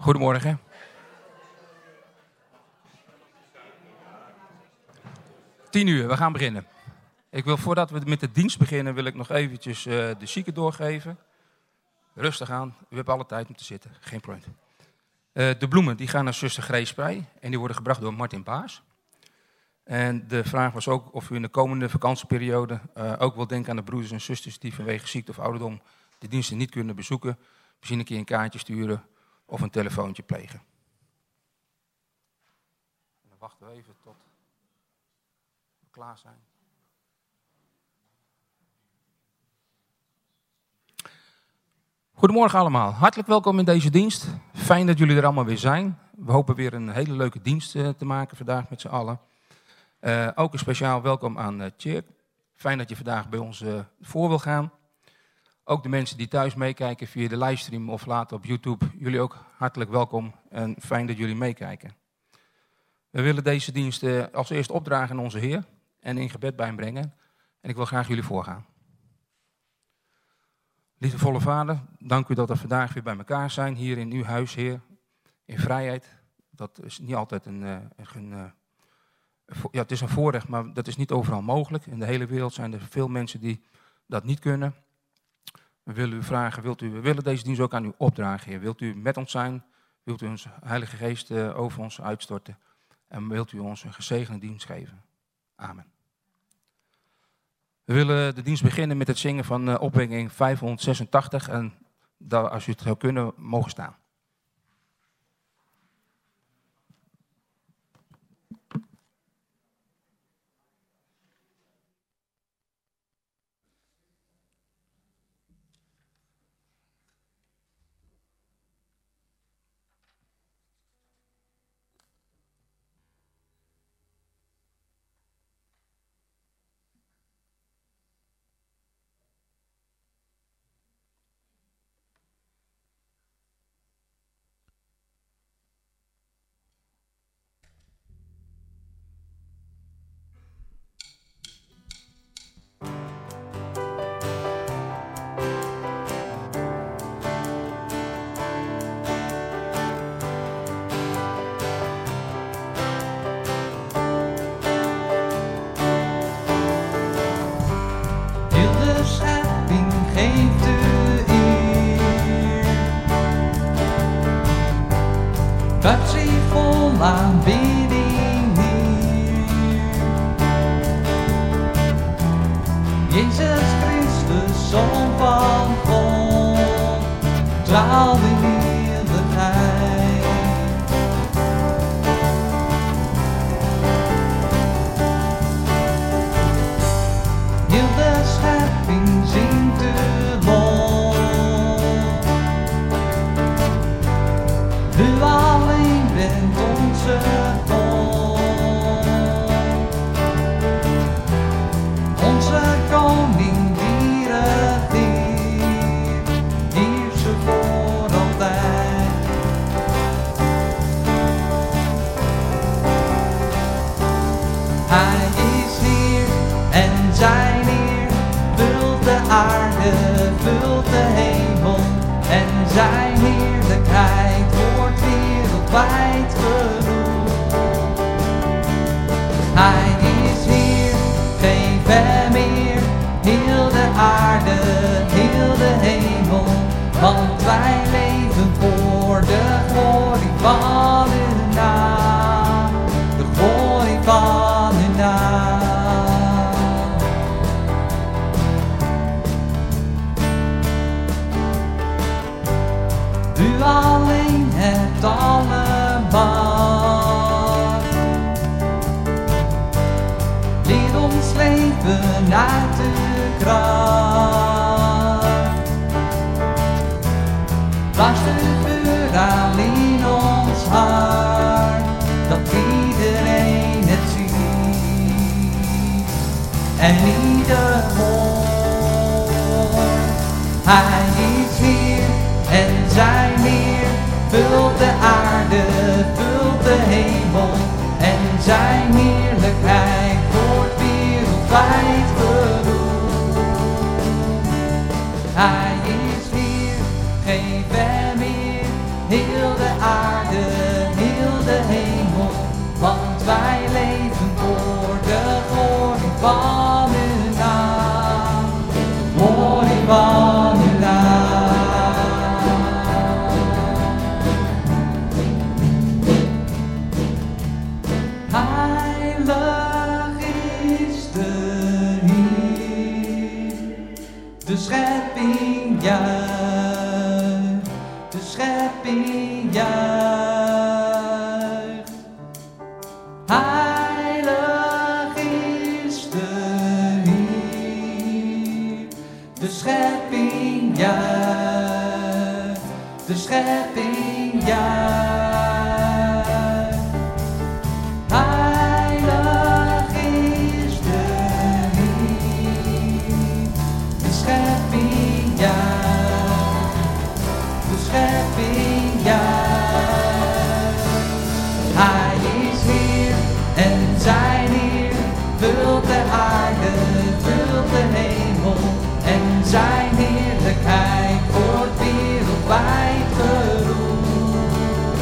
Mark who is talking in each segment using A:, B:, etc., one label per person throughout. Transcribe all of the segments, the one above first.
A: Goedemorgen. Tien uur, we gaan beginnen. Voordat we met de dienst beginnen, wil ik nog eventjes de zieken doorgeven. Rustig aan, u hebt alle tijd om te zitten, geen probleem. De bloemen die gaan naar zuster Greesprij en die worden gebracht door Martin Baas. En de vraag was ook of u in de komende vakantieperiode ook wil denken aan de broeders en zusters die vanwege ziekte of ouderdom de diensten niet kunnen bezoeken. Misschien een keer een kaartje sturen of een telefoontje plegen. En dan wachten we even tot we klaar zijn. Goedemorgen allemaal, hartelijk welkom in deze dienst. Fijn dat jullie er allemaal weer zijn. We hopen weer een hele leuke dienst te maken vandaag met z'n allen. Ook een speciaal welkom aan Tjerk. Fijn dat je vandaag bij ons voor wil gaan. Ook de mensen die thuis meekijken via de livestream of later op YouTube. Jullie ook hartelijk welkom en fijn dat jullie meekijken. We willen deze dienst als eerst opdragen aan onze Heer en in gebed bij hem brengen. En ik wil graag jullie voorgaan. Liefdevolle Vader, dank u dat we vandaag weer bij elkaar zijn, hier in uw huis, Heer, in vrijheid. Dat is niet altijd het is een voorrecht, maar dat is niet overal mogelijk. In de hele wereld zijn er veel mensen die dat niet kunnen. We willen u vragen, we willen deze dienst ook aan u opdragen, Heer. Wilt u met ons zijn? Wilt u ons Heilige Geest over ons uitstorten? En wilt u ons een gezegende dienst geven? Amen. We willen de dienst beginnen met het zingen van opwekking 586. En als u het zou kunnen, mogen staan.
B: Aanbidding hier. Jezus Christus, Zoon van God, straal in heerlijkheid. Heel de schepping zingt de lof. U alleen bent onze God, onze koning die regeert, heerser voor altijd. Hij is Heer en zijn Heer vult de aarde, vult de hemel en zijn heerlijkheid wordt wereldwijd genoemd. Hij is Heer, geef hem eer, heel de aarde, heel de hemel, want wij leven voor de glorie van uw naam, de glorie van uw naam. U alleen hebt alle macht. Leer ons leven uit uw kracht. Blaas uw vuur aan in ons hart, dat iedereen het ziet en ieder hoort. Hij is Heer en zijn Heer vult de aarde, vult de hemel en zijn heerlijkheid wordt wereldwijd geroemd. Hij is Heer, geef hem eer, heel de aarde. van uw naam, glorie van uw naam. Heilig is de Heer, de schepping juicht, de schepping juicht. Heilig is de Heer, de schepping juicht, de schepping juicht. Heilig is de Heer, de schepping juicht, de schepping juicht. Hij is Heer en zijn Heer vult de aarde, vult de hemel en zijn heerlijkheid wordt wereldwijd geroemd.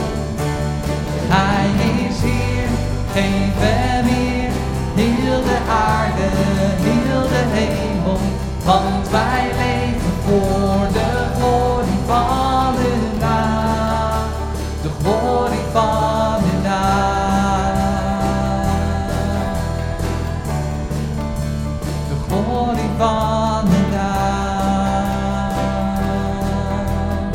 B: Hij is Heer, geen ver meer, heel de aarde, heel de hemel, want wij leven voor de glorie van uw naam, de glorie van uw naam, de glorie van uw naam,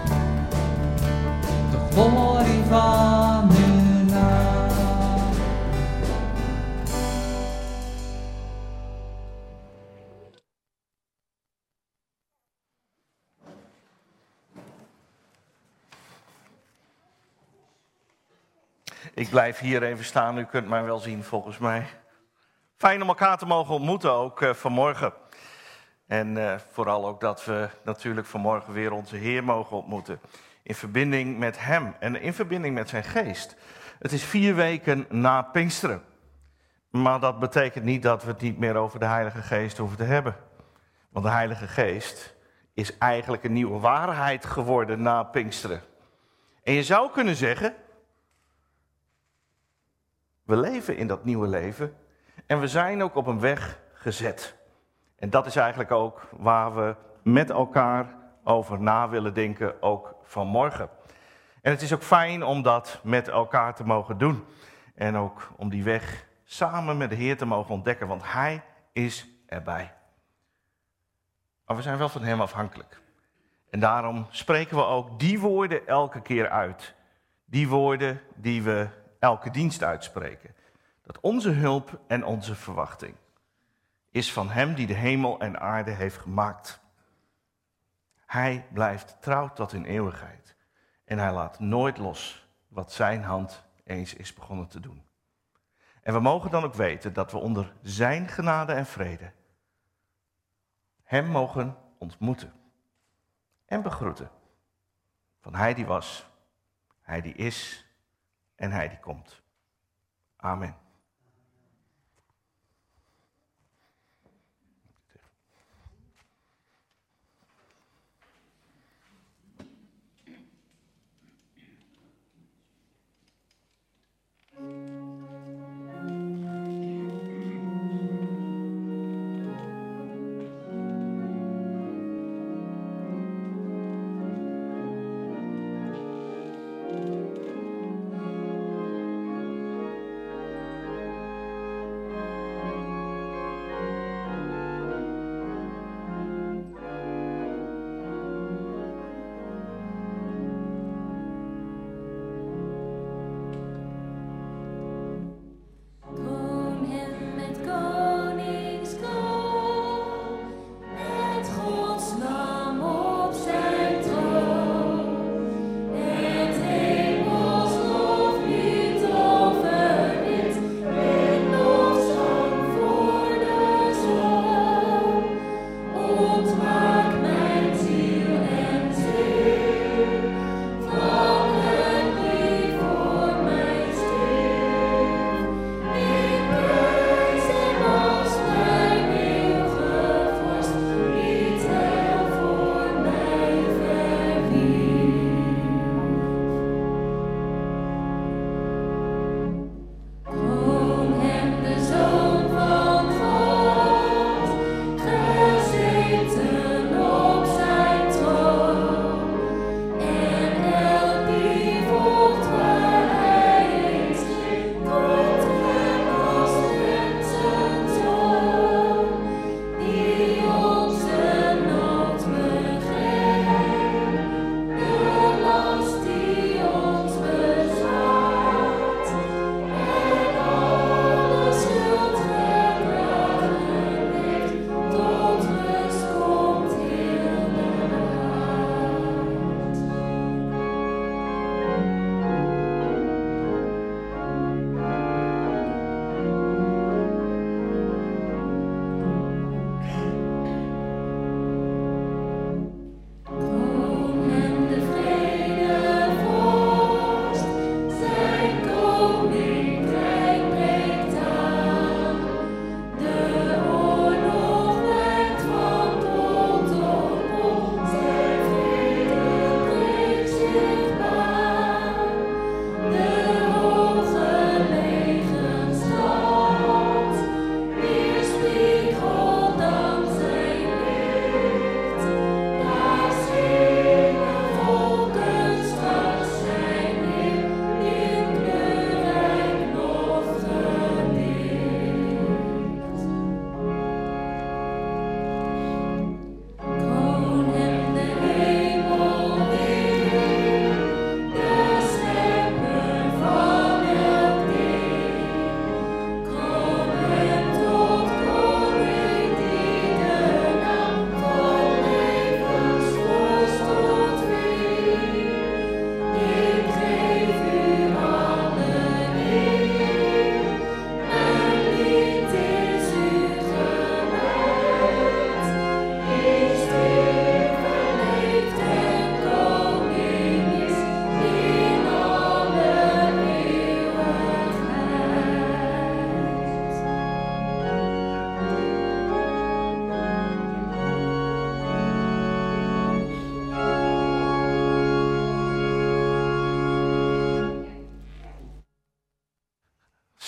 B: de glorie van uw naam.
C: Ik blijf hier even staan, u kunt mij wel zien volgens mij. Fijn om elkaar te mogen ontmoeten, ook vanmorgen. En vooral ook dat we natuurlijk vanmorgen weer onze Heer mogen ontmoeten. In verbinding met Hem en in verbinding met zijn geest. Het is 4 weken na Pinksteren. Maar dat betekent niet dat we het niet meer over de Heilige Geest hoeven te hebben. Want de Heilige Geest is eigenlijk een nieuwe waarheid geworden na Pinksteren. En je zou kunnen zeggen, we leven in dat nieuwe leven en we zijn ook op een weg gezet. En dat is eigenlijk ook waar we met elkaar over na willen denken, ook vanmorgen. En het is ook fijn om dat met elkaar te mogen doen. En ook om die weg samen met de Heer te mogen ontdekken, want Hij is erbij. Maar we zijn wel van Hem afhankelijk. En daarom spreken we ook die woorden elke keer uit. Die woorden die we elke dienst uitspreken. Dat onze hulp en onze verwachting is van Hem die de hemel en aarde heeft gemaakt. Hij blijft trouw tot in eeuwigheid. En Hij laat nooit los wat zijn hand eens is begonnen te doen. En we mogen dan ook weten dat we onder zijn genade en vrede Hem mogen ontmoeten en begroeten. Van Hij die was, Hij die is en Hij die komt. Amen.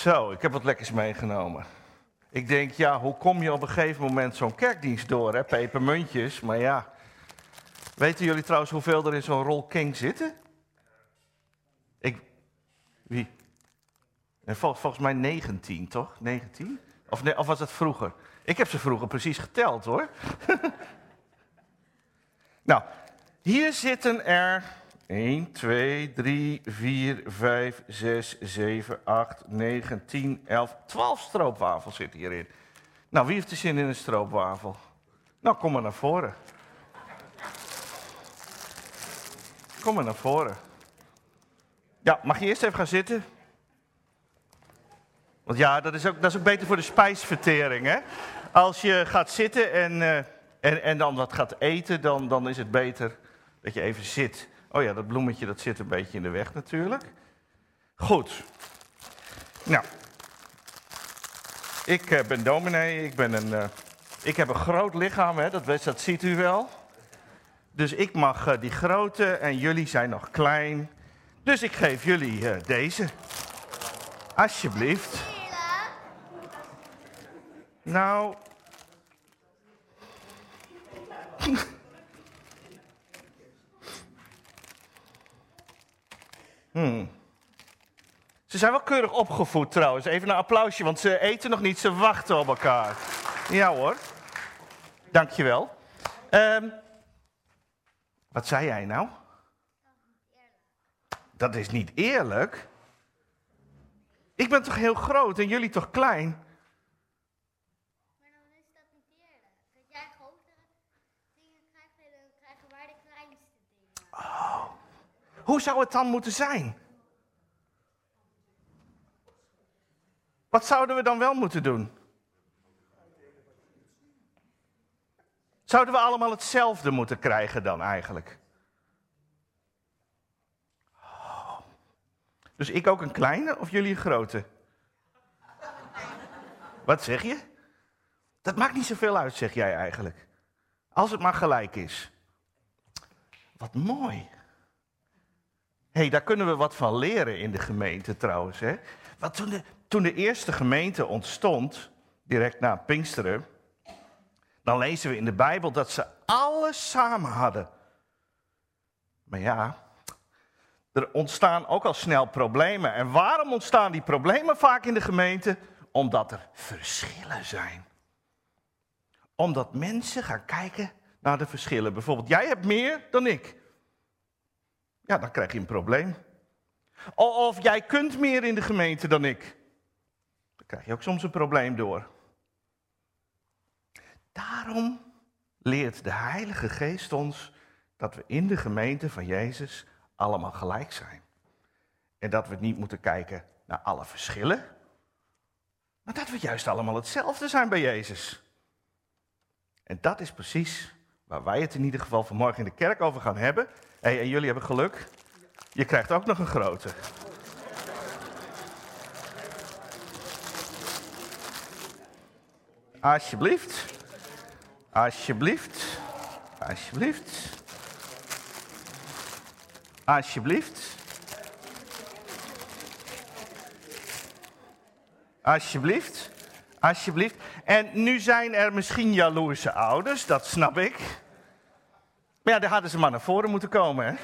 C: Zo, ik heb wat lekkers meegenomen. Ik denk, ja, hoe kom je op een gegeven moment zo'n kerkdienst door, hè? Pepermuntjes, maar ja. Weten jullie trouwens hoeveel er in zo'n rol King zitten? Wie? Volgens mij 19, toch? 19? Of was dat vroeger? Ik heb ze vroeger precies geteld, hoor. Nou, hier zitten er 1, 2, 3, 4, 5, 6, 7, 8, 9, 10, 11, 12 stroopwafels zitten hierin. Nou, wie heeft er zin in een stroopwafel? Nou, kom maar naar voren. Kom maar naar voren. Ja, mag je eerst even gaan zitten? Want ja, dat is ook beter voor de spijsvertering, hè? Als je gaat zitten en dan wat gaat eten, dan is het beter dat je even zit. Oh ja, dat bloemetje dat zit een beetje in de weg natuurlijk. Goed. Nou, ik ben dominee, ik heb een groot lichaam, hè? Dat ziet u wel. Dus ik mag die grote en jullie zijn nog klein. Dus ik geef jullie deze. Alsjeblieft. Nou. Ze zijn wel keurig opgevoed trouwens. Even een applausje, want ze eten nog niet, ze wachten op elkaar. Ja hoor. Dankjewel. Wat zei jij nou? Dat is niet eerlijk. Ik ben toch heel groot en jullie toch klein?
D: Maar dan is dat niet eerlijk. Dat jij grotere dingen krijgt en dan krijgen wij de kleinste dingen.
C: Oh. Hoe zou het dan moeten zijn? Wat zouden we dan wel moeten doen? Zouden we allemaal hetzelfde moeten krijgen dan eigenlijk? Oh. Dus ik ook een kleine of jullie een grote? Wat zeg je? Dat maakt niet zoveel uit, zeg jij eigenlijk. Als het maar gelijk is. Wat mooi. Hé, daar kunnen we wat van leren in de gemeente trouwens. Hè? Want toen de eerste gemeente ontstond, direct na Pinksteren, dan lezen we in de Bijbel dat ze alles samen hadden. Maar ja, er ontstaan ook al snel problemen. En waarom ontstaan die problemen vaak in de gemeente? Omdat er verschillen zijn. Omdat mensen gaan kijken naar de verschillen. Bijvoorbeeld, jij hebt meer dan ik. Ja, dan krijg je een probleem. Of jij kunt meer in de gemeente dan ik. Dan krijg je ook soms een probleem door. Daarom leert de Heilige Geest ons dat we in de gemeente van Jezus allemaal gelijk zijn. En dat we niet moeten kijken naar alle verschillen, maar dat we juist allemaal hetzelfde zijn bij Jezus. En dat is precies waar wij het in ieder geval vanmorgen in de kerk over gaan hebben. Hey, en jullie hebben geluk, je krijgt ook nog een grote. Alsjeblieft. Alsjeblieft. Alsjeblieft. Alsjeblieft. Alsjeblieft. Alsjeblieft. En nu zijn er misschien jaloerse ouders, dat snap ik. Maar ja, daar hadden ze maar naar voren moeten komen, hè.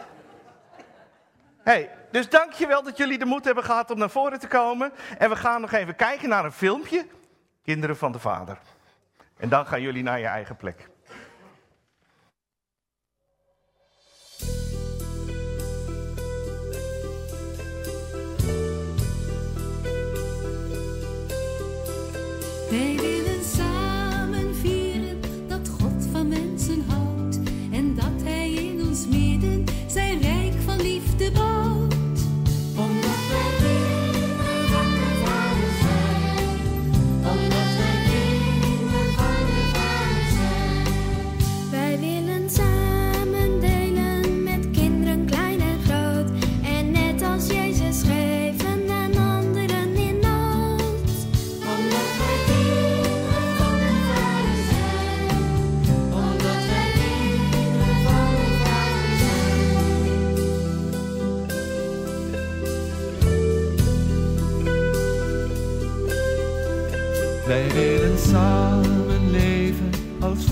C: Hey, dus dankjewel dat jullie de moed hebben gehad om naar voren te komen. En we gaan nog even kijken naar een filmpje. Kinderen van de Vader. En dan gaan jullie naar je eigen plek.
E: Wij willen samen vieren dat God van mensen houdt en dat Hij in ons midden zijn rijk van liefde bouwt. Omdat wij kinderen van de Vader zijn, omdat wij kinderen van de Vader zijn.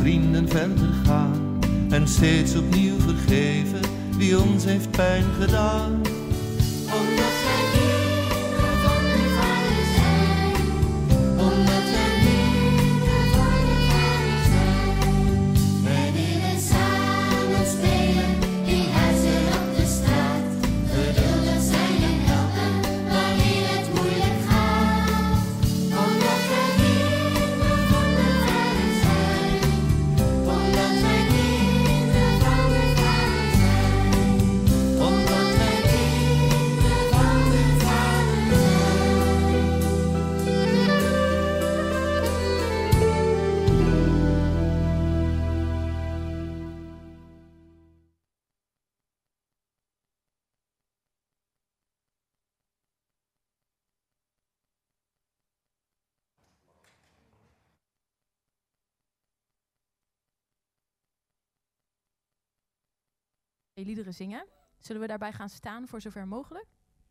F: vrienden verder gaan en steeds opnieuw vergeven wie ons heeft pijn gedaan.
E: Omdat wij kinderen van de Vader zijn, omdat wij kinderen van de Vader zijn. We willen samen spelen in huizen op de straat, geduldig zijn en helpen wanneer het moeilijk gaat. Omdat wij kinderen van de Vader zijn, omdat wij kinderen van de Vader zijn, omdat wij kinderen van de Vader
G: liederen zingen. Zullen we daarbij gaan staan voor zover mogelijk?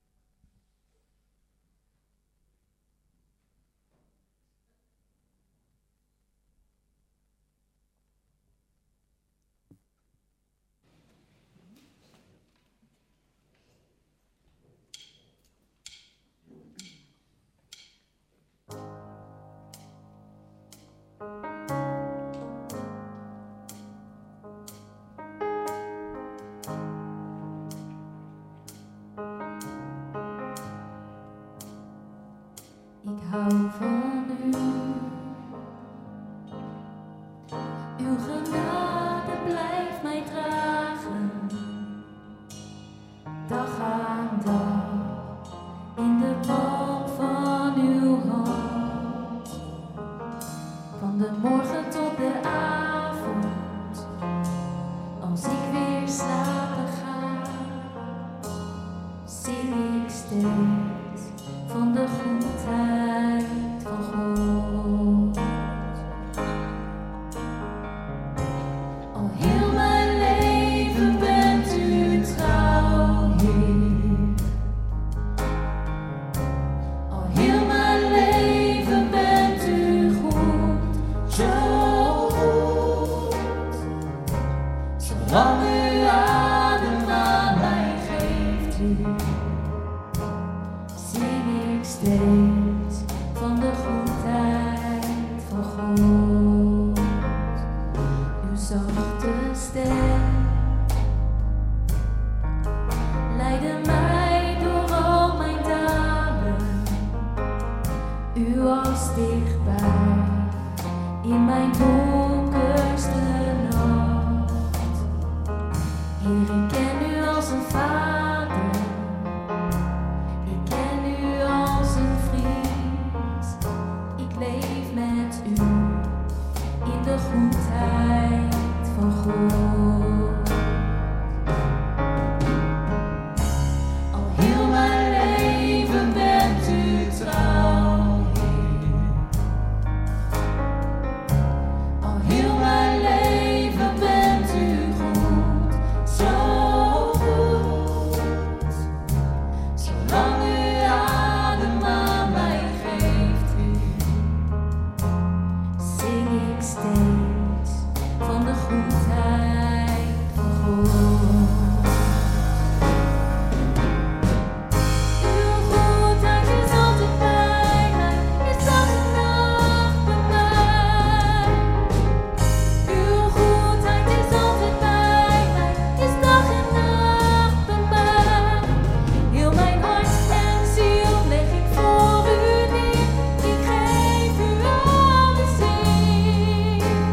E: Ik hou van u. Uw genade blijft mij dragen, dag aan dag, in de palm van uw hand. Van de morgen tot de avond, als ik weer slapen ga, zing ik steeds van de goedheid van God. Al heel mijn leven bent u trouw, Heer. Al heel mijn leven bent u goed, zo goed. Zolang u adem aan mij geeft u, zing ik steeds van de goedheid van God. Uw zachte stem leidde mij door al mijn dagen. U was dichtbij in mijn donkerste nacht. Heer, ik ken u als een vader, ik ken u als een vriend. Ik leef met u in de goedheid van God. Al heel mijn leven bent u trouw, Heer. Al heel mijn leven bent u goed, zo goed. Zolang u adem aan mij geeft u, zing ik steeds van de goedheid van God. Uw goedheid is altijd bij mij, is dag en nacht bij mij. Uw goedheid is altijd bij mij, is dag en nacht bij mij. Heel mijn hart en ziel leg ik voor u neer, ik geef u alles in.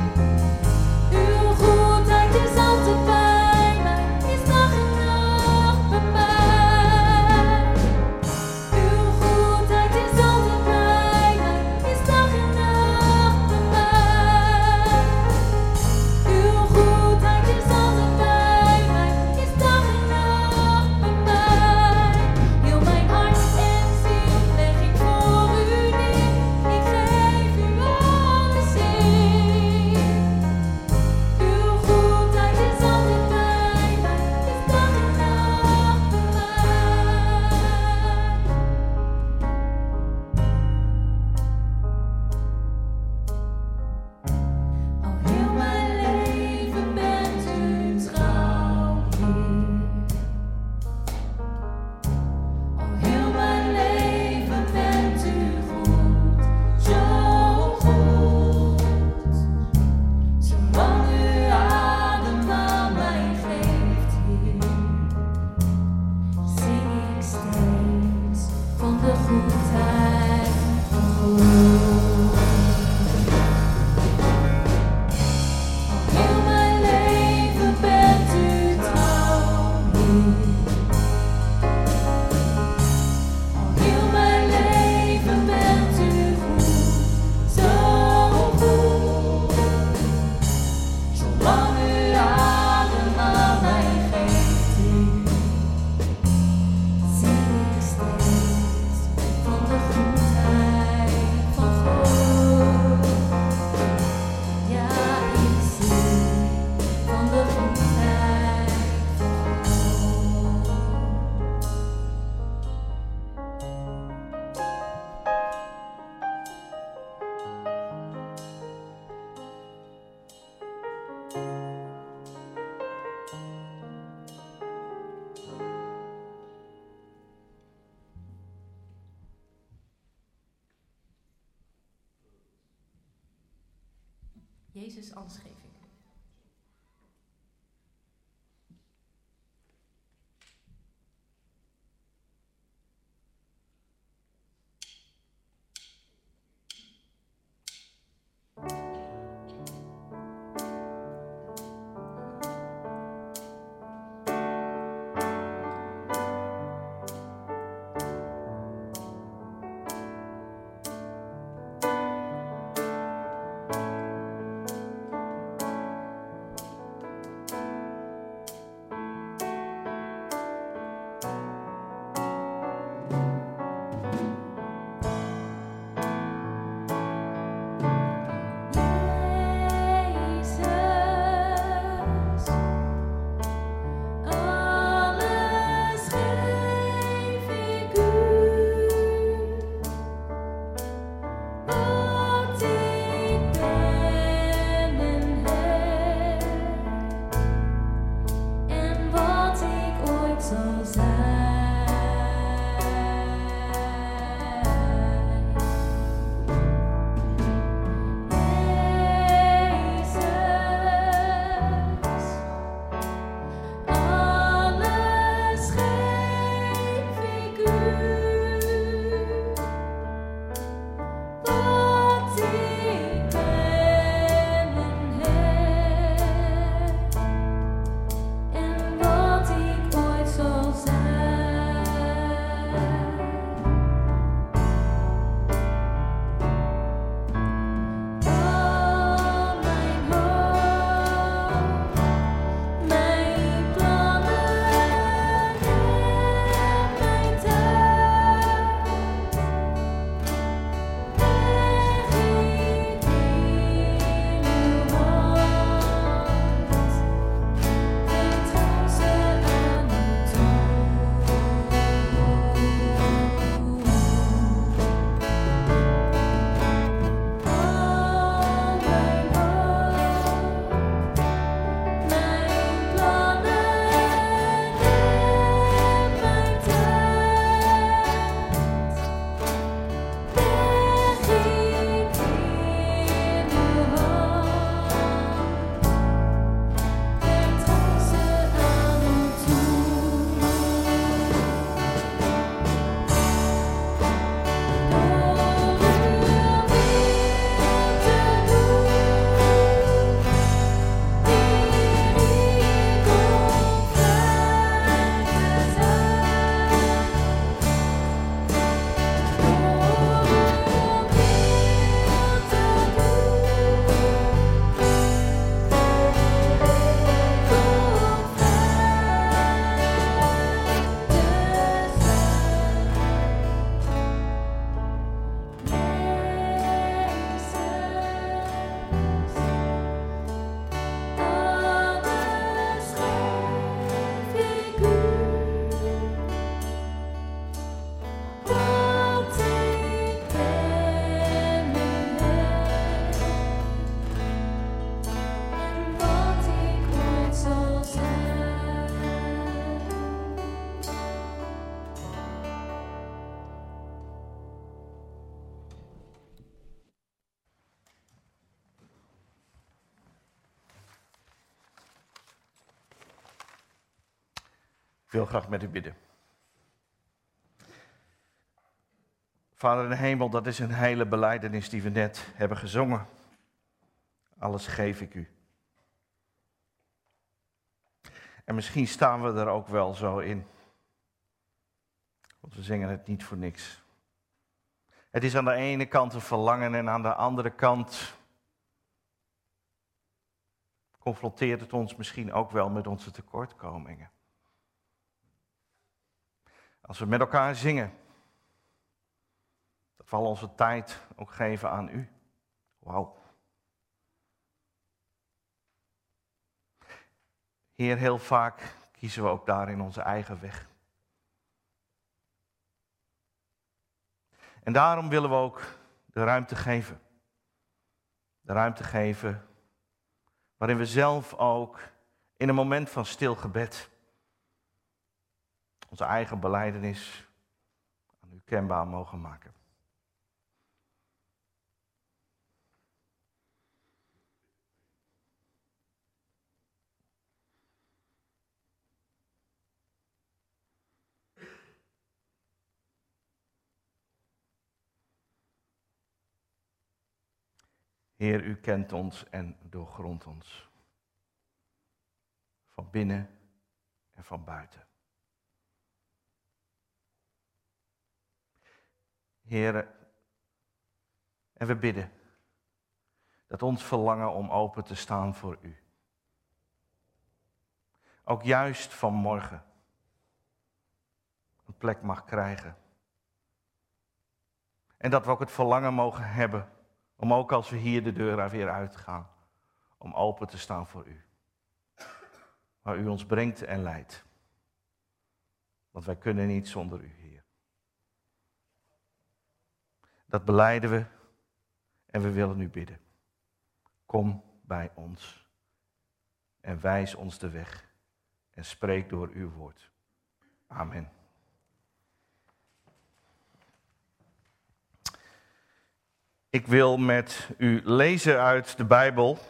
G: Jezus, alles geef ik.
C: Ik wil graag met u bidden. Vader in de hemel, dat is een hele belijdenis die we net hebben gezongen. Alles geef ik u. En misschien staan we er ook wel zo in. Want we zingen het niet voor niks. Het is aan de ene kant een verlangen en aan de andere kant confronteert het ons misschien ook wel met onze tekortkomingen. Als we met elkaar zingen, dat we al onze tijd ook geven aan u. Wauw. Heer, heel vaak kiezen we ook daarin onze eigen weg. En daarom willen we ook de ruimte geven. De ruimte geven Waarin we zelf ook in een moment van stil gebed onze eigen belijdenis aan u kenbaar mogen maken. Heer, u kent ons en doorgrondt ons. Van binnen en van buiten. Heer, en we bidden dat ons verlangen om open te staan voor u. Ook juist vanmorgen een plek mag krijgen. En dat we ook het verlangen mogen hebben om ook als we hier de deur weer uitgaan, om open te staan voor u. Waar u ons brengt en leidt. Want wij kunnen niet zonder u, Heer. Dat belijden we en we willen u bidden. Kom bij ons en wijs ons de weg en spreek door uw woord. Amen. Ik wil met u lezen uit de Bijbel,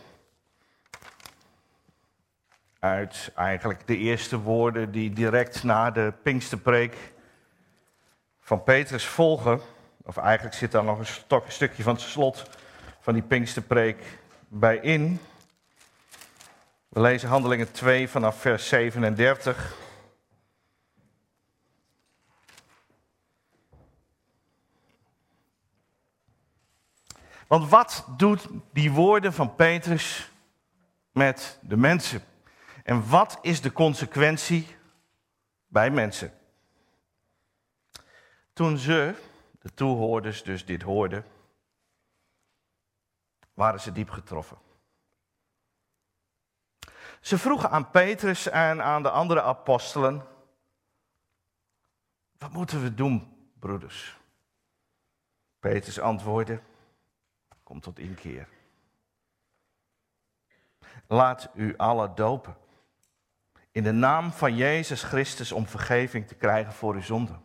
C: uit eigenlijk de eerste woorden die direct na de Pinksterpreek van Petrus volgen. Of eigenlijk zit daar nog een stukje van het slot van die Pinksterpreek bij in. We lezen Handelingen 2 vanaf vers 37. Want wat doet die woorden van Petrus met de mensen? En wat is de consequentie bij mensen? Toen ze, de toehoorders dus dit hoorden, waren ze diep getroffen. Ze vroegen aan Petrus en aan de andere apostelen: wat moeten we doen, broeders? Petrus antwoordde: kom tot inkeer. Laat u allen dopen in de naam van Jezus Christus om vergeving te krijgen voor uw zonden.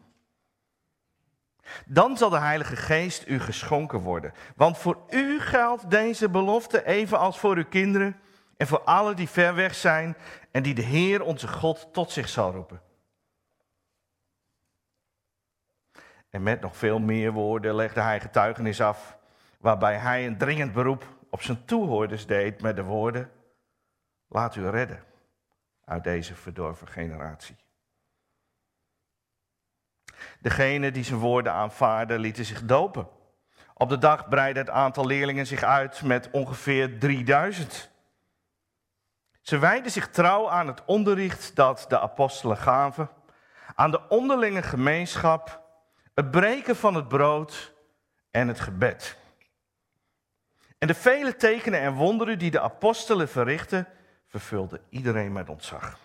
C: Dan zal de Heilige Geest u geschonken worden. Want voor u geldt deze belofte evenals voor uw kinderen en voor allen die ver weg zijn en die de Heer onze God tot zich zal roepen. En met nog veel meer woorden legde hij getuigenis af, waarbij hij een dringend beroep op zijn toehoorders deed met de woorden: laat u redden uit deze verdorven generatie. Degenen die zijn woorden aanvaarden, lieten zich dopen. Op de dag breidde het aantal leerlingen zich uit met ongeveer 3000. Ze wijden zich trouw aan het onderricht dat de apostelen gaven, aan de onderlinge gemeenschap, het breken van het brood en het gebed. En de vele tekenen en wonderen die de apostelen verrichtten, vervulden iedereen met ontzag.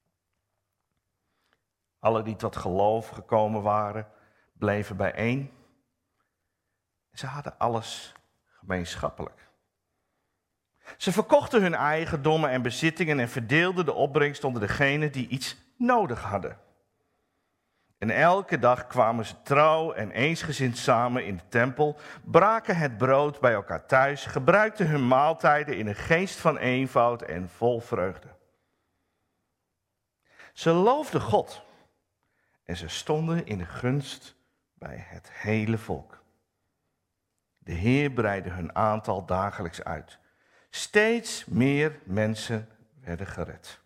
C: Alle die tot geloof gekomen waren, bleven bijeen. Ze hadden alles gemeenschappelijk. Ze verkochten hun eigendommen en bezittingen en verdeelden de opbrengst onder degenen die iets nodig hadden. En elke dag kwamen ze trouw en eensgezind samen in de tempel, braken het brood bij elkaar thuis, gebruikten hun maaltijden in een geest van eenvoud en vol vreugde. Ze loofden God en ze stonden in de gunst bij het hele volk. De Heer breidde hun aantal dagelijks uit. Steeds meer mensen werden gered.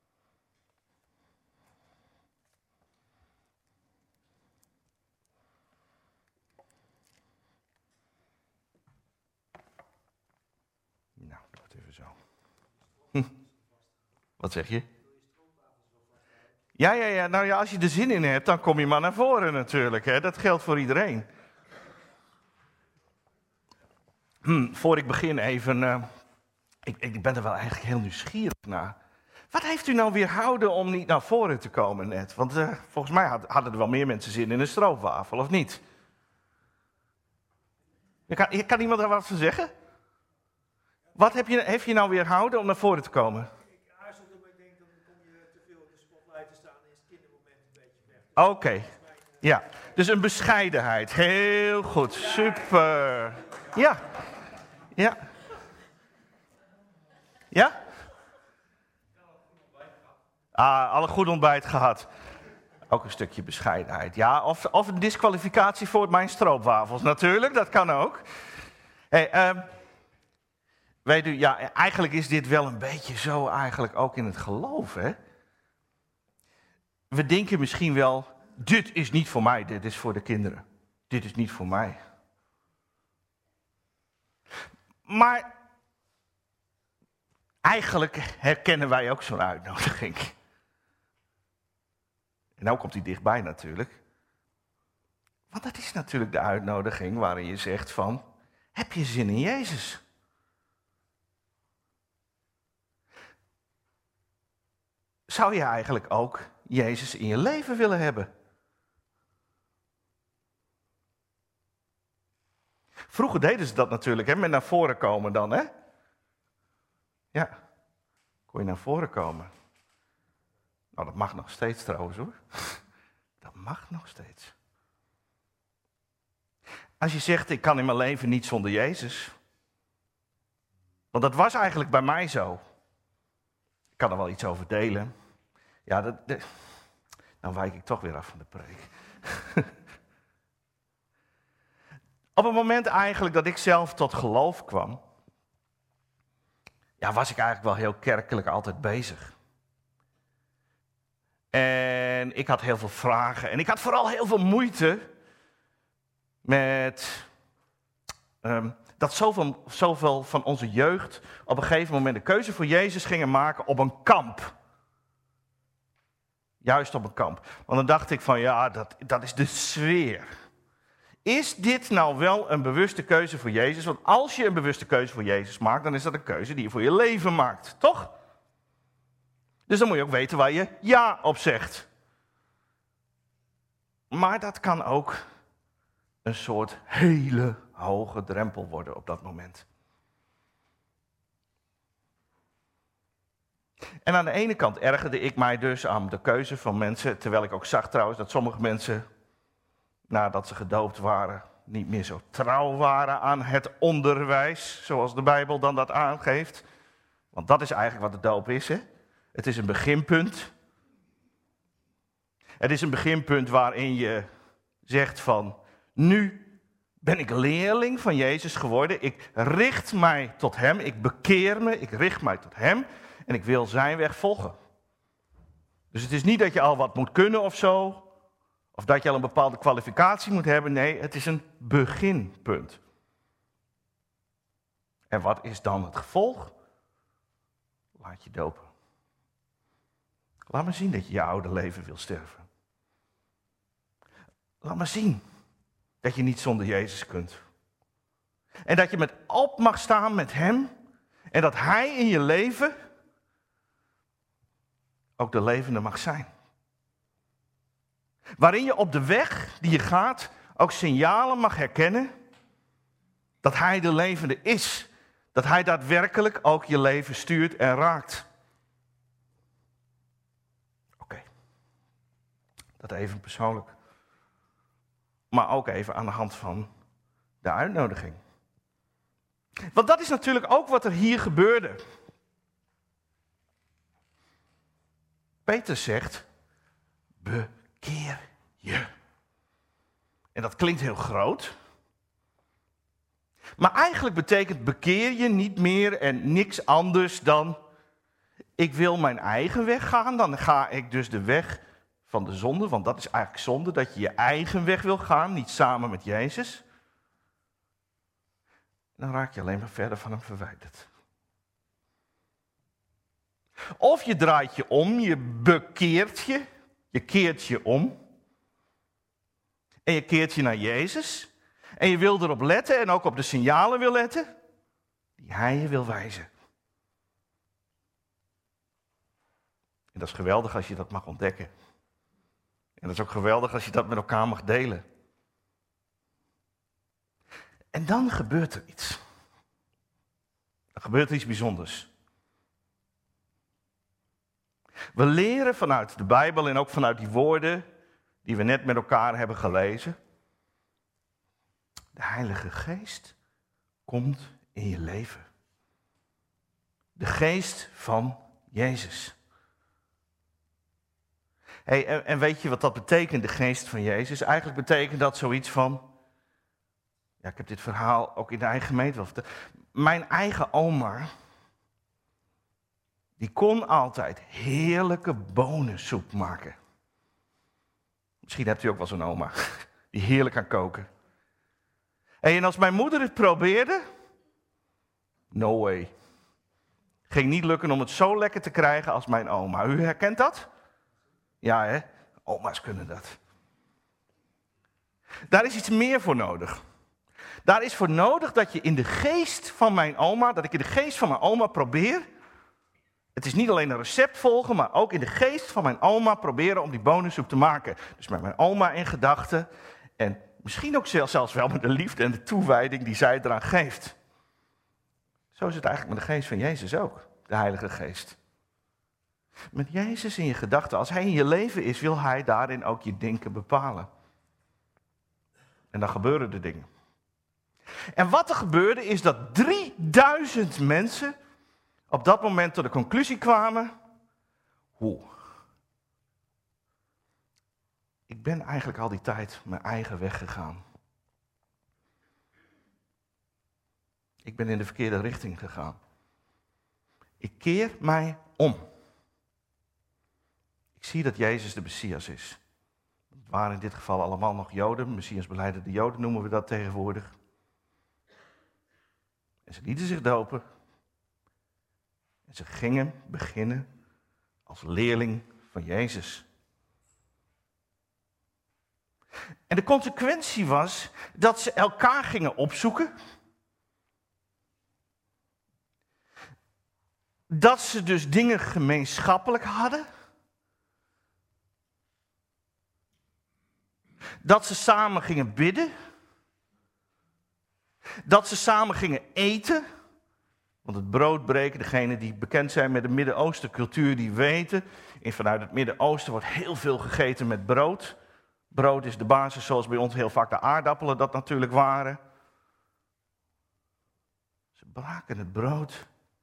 C: Nou, dat even zo. Wat zeg je? Ja. Nou ja, als je er zin in hebt, dan kom je maar naar voren natuurlijk. Hè? Dat geldt voor iedereen. Voor ik begin even... Ik ben er wel eigenlijk heel nieuwsgierig naar. Wat heeft u nou weerhouden om niet naar voren te komen net? Want volgens mij hadden er wel meer mensen zin in een stroopwafel, of niet? Kan iemand daar wat van zeggen? Wat heeft je nou weerhouden om naar voren te komen?
H: Ik aarzelde, maar ik denk dan kom je te veel in de spotlight te staan en is het kindermoment een beetje weg.
C: Oké, ja. Dus een bescheidenheid. Heel goed, super. Ja. Ja. Ja? Alle goed ontbijt gehad. Ook een stukje bescheidenheid. Ja, of een disqualificatie voor mijn stroopwafels natuurlijk, dat kan ook. Hey, weet u, ja, eigenlijk is dit wel een beetje zo eigenlijk ook in het geloof, hè? We denken misschien wel, dit is niet voor mij, dit is voor de kinderen. Dit is niet voor mij. Maar eigenlijk herkennen wij ook zo'n uitnodiging. En nou komt hij dichtbij natuurlijk. Want dat is natuurlijk de uitnodiging waarin je zegt van, heb je zin in Jezus? Zou je eigenlijk ook Jezus in je leven willen hebben? Vroeger deden ze dat natuurlijk, hè, met naar voren komen dan, hè? Ja, kon je naar voren komen. Nou, dat mag nog steeds trouwens, hoor. Dat mag nog steeds. Als je zegt, ik kan in mijn leven niet zonder Jezus. Want dat was eigenlijk bij mij zo. Ik kan er wel iets over delen. Ja, dan wijk ik toch weer af van de preek. Op het moment eigenlijk dat ik zelf tot geloof kwam, ja, was ik eigenlijk wel heel kerkelijk altijd bezig. En ik had heel veel vragen en ik had vooral heel veel moeite met dat zoveel van onze jeugd op een gegeven moment de keuze voor Jezus gingen maken op een kamp. Juist op een kamp. Want dan dacht ik van ja, dat is de sfeer. Is dit nou wel een bewuste keuze voor Jezus? Want als je een bewuste keuze voor Jezus maakt, dan is dat een keuze die je voor je leven maakt, toch? Dus dan moet je ook weten waar je ja op zegt. Maar dat kan ook een soort hele hoge drempel worden op dat moment. En aan de ene kant ergerde ik mij dus aan de keuze van mensen, terwijl ik ook zag trouwens dat sommige mensen, nadat ze gedoopt waren, niet meer zo trouw waren aan het onderwijs, zoals de Bijbel dan dat aangeeft. Want dat is eigenlijk wat de doop is, hè? Het is een beginpunt. Het is een beginpunt waarin je zegt van, nu ben ik leerling van Jezus geworden. Ik richt mij tot Hem, ik bekeer me, ik richt mij tot Hem en ik wil zijn weg volgen. Dus het is niet dat je al wat moet kunnen of zo, of dat je al een bepaalde kwalificatie moet hebben. Nee, het is een beginpunt. En wat is dan het gevolg? Laat je dopen. Laat maar zien dat je je oude leven wil sterven. Laat maar zien dat je niet zonder Jezus kunt. En dat je met op mag staan met Hem. En dat Hij in je leven ook de levende mag zijn. Waarin je op de weg die je gaat ook signalen mag herkennen dat Hij de levende is. Dat Hij daadwerkelijk ook je leven stuurt en raakt. Oké. Dat even persoonlijk. Maar ook even aan de hand van de uitnodiging. Want dat is natuurlijk ook wat er hier gebeurde. Petrus zegt, bekeer je. En dat klinkt heel groot. Maar eigenlijk betekent bekeer je niet meer en niks anders dan, ik wil mijn eigen weg gaan, dan ga ik dus de weg van de zonde, want dat is eigenlijk zonde, dat je je eigen weg wil gaan, niet samen met Jezus. Dan raak je alleen maar verder van Hem verwijderd. Of je draait je om, je bekeert je keert je om. En je keert je naar Jezus. En je wil erop letten en ook op de signalen wil letten die Hij je wil wijzen. En dat is geweldig als je dat mag ontdekken. En dat is ook geweldig als je dat met elkaar mag delen. En dan gebeurt er iets. Dan gebeurt er iets bijzonders. We leren vanuit de Bijbel en ook vanuit die woorden die we net met elkaar hebben gelezen. De Heilige Geest komt in je leven. De geest van Jezus. Hey, en weet je wat dat betekent, de geest van Jezus? Eigenlijk betekent dat zoiets van... Ja, ik heb dit verhaal ook in de eigen gemeente wel verteld. Mijn eigen oma, die kon altijd heerlijke bonensoep maken. Misschien hebt u ook wel zo'n oma, die heerlijk kan koken. En als mijn moeder het probeerde, no way. Ging niet lukken om het zo lekker te krijgen als mijn oma. U herkent dat? Ja, hè? Oma's kunnen dat. Daar is iets meer voor nodig. Daar is voor nodig dat je in de geest van mijn oma, dat ik in de geest van mijn oma probeer. Het is niet alleen een recept volgen, maar ook in de geest van mijn oma proberen om die bonensoep te maken. Dus met mijn oma in gedachten en misschien ook zelfs wel met de liefde en de toewijding die zij eraan geeft. Zo is het eigenlijk met de geest van Jezus ook, de Heilige Geest. Met Jezus in je gedachten, als hij in je leven is, wil hij daarin ook je denken bepalen. En dan gebeuren de dingen. En wat er gebeurde is dat 3000 mensen op dat moment tot de conclusie kwamen. Ik ben eigenlijk al die tijd mijn eigen weg gegaan. Ik ben in de verkeerde richting gegaan. Ik keer mij om. Ik zie dat Jezus de Messias is. Het waren in dit geval allemaal nog Joden, Messiasbelijdende Joden noemen we dat tegenwoordig. En ze lieten zich dopen. En ze gingen beginnen als leerling van Jezus. En de consequentie was dat ze elkaar gingen opzoeken. Dat ze dus dingen gemeenschappelijk hadden. Dat ze samen gingen bidden. Dat ze samen gingen eten. Want het broodbreken, degenen die bekend zijn met de Midden-Oosten cultuur, die weten, vanuit het Midden-Oosten wordt heel veel gegeten met brood. Brood is de basis, zoals bij ons heel vaak de aardappelen dat natuurlijk waren. Ze braken het brood.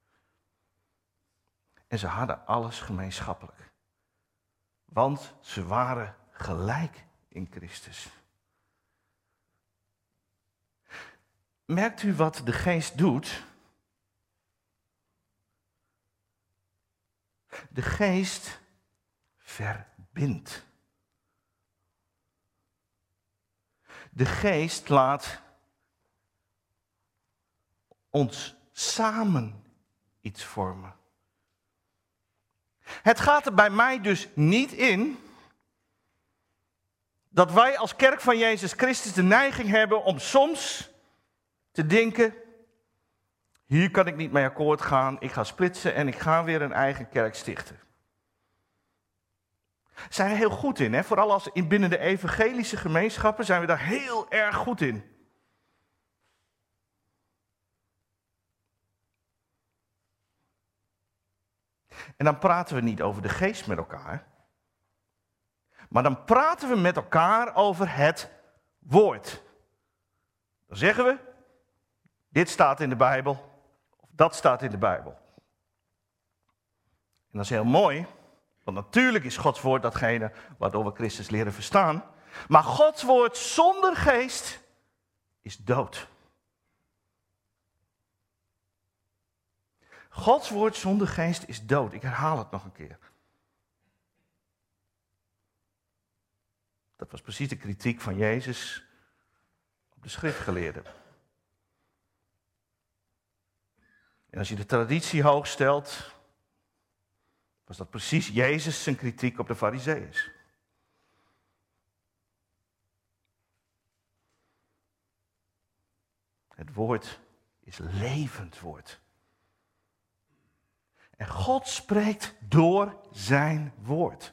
C: En ze hadden alles gemeenschappelijk. Want ze waren gelijk in Christus. Merkt u wat de geest doet? De geest verbindt. De geest laat ons samen iets vormen. Het gaat er bij mij dus niet in dat wij als kerk van Jezus Christus de neiging hebben om soms te denken, hier kan ik niet mee akkoord gaan, ik ga splitsen en ik ga weer een eigen kerk stichten. Daar zijn we heel goed in, hè? Vooral als binnen de evangelische gemeenschappen zijn we daar heel erg goed in. En dan praten we niet over de geest met elkaar, maar dan praten we met elkaar over het woord. Dan zeggen we, dit staat in de Bijbel, of dat staat in de Bijbel. En dat is heel mooi, want natuurlijk is Gods woord datgene waardoor we Christus leren verstaan. Maar Gods woord zonder geest is dood. Gods woord zonder geest is dood. Ik herhaal het nog een keer. Dat was precies de kritiek van Jezus op de schriftgeleerden. En als je de traditie hoog stelt, was dat precies Jezus zijn kritiek op de Farizeeërs. Het woord is levend woord. En God spreekt door zijn woord.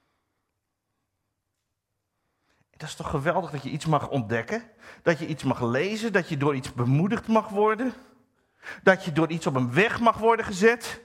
C: En dat is toch geweldig dat je iets mag ontdekken, dat je iets mag lezen, dat je door iets bemoedigd mag worden. Dat je door iets op een weg mag worden gezet.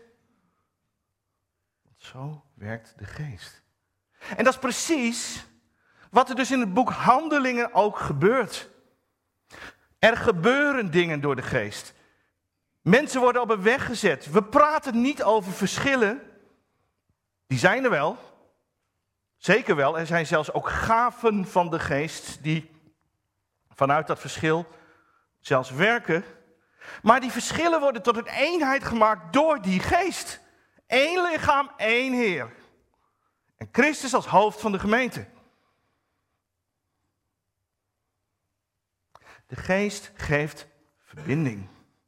C: Want zo werkt de geest. En dat is precies wat er dus in het boek Handelingen ook gebeurt. Er gebeuren dingen door de geest. Mensen worden op een weg gezet. We praten niet over verschillen. Die zijn er wel. Zeker wel. Er zijn zelfs ook gaven van de geest die vanuit dat verschil zelfs werken. Maar die verschillen worden tot een eenheid gemaakt door die geest. Eén lichaam, één Heer. En Christus als hoofd van de gemeente. De geest geeft verbinding.